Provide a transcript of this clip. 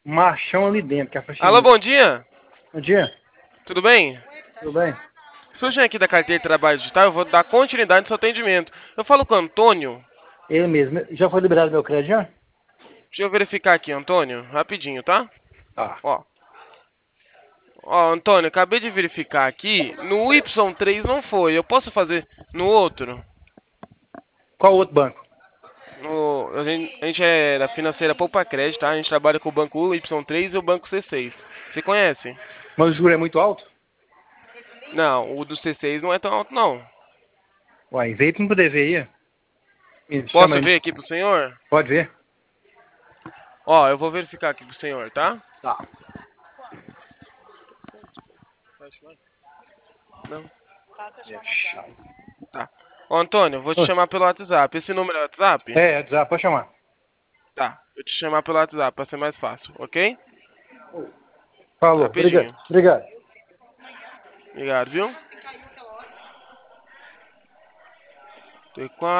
machão ali dentro, que é a Alô, faxineira. bom dia. Bom dia, Tudo bem? tudo bem? Surgindo aqui da carteira de trabalho digital, eu vou dar continuidade no seu atendimento. Eu falo com o Antônio. Ele mesmo. Já foi liberado meu crédito já? Deixa eu verificar aqui, Antônio, rapidinho, tá? Tá. Ó, Antônio, acabei de verificar aqui. No Y3 não foi. Eu posso fazer no outro? Qual outro banco? A gente é da financeira Poupa Crédito, tá? A gente trabalha com o banco Y3 e o banco C6. Você conhece? Mas o juro é muito alto? Não, o do C6 não é tão alto, não. Uai, veio pra não poder ver aí. Me chama Posso aí. ver aqui pro senhor? Pode ver? Ó, eu vou verificar aqui pro senhor, tá? Tá. Não. É chato. Tá. Ô, Antônio, eu vou te Oi. chamar pelo WhatsApp. Esse número é WhatsApp? WhatsApp, pode chamar. Tá. Vou te chamar pelo WhatsApp pra ser mais fácil, ok? Falou, obrigado. Rapidinho. Obrigado. Obrigado, viu? T4.